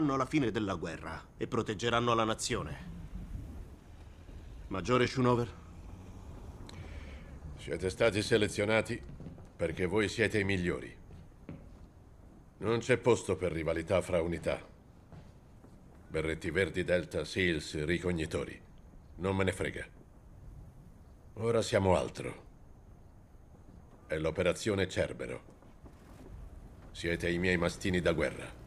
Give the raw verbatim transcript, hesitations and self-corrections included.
la fine della guerra e proteggeranno la nazione. Maggiore Schoonover? Siete stati selezionati perché voi siete i migliori. Non c'è posto per rivalità fra unità. Berretti Verdi, Delta, Seals, ricognitori. Non me ne frega. Ora siamo altro. È l'operazione Cerbero. Siete i miei mastini da guerra.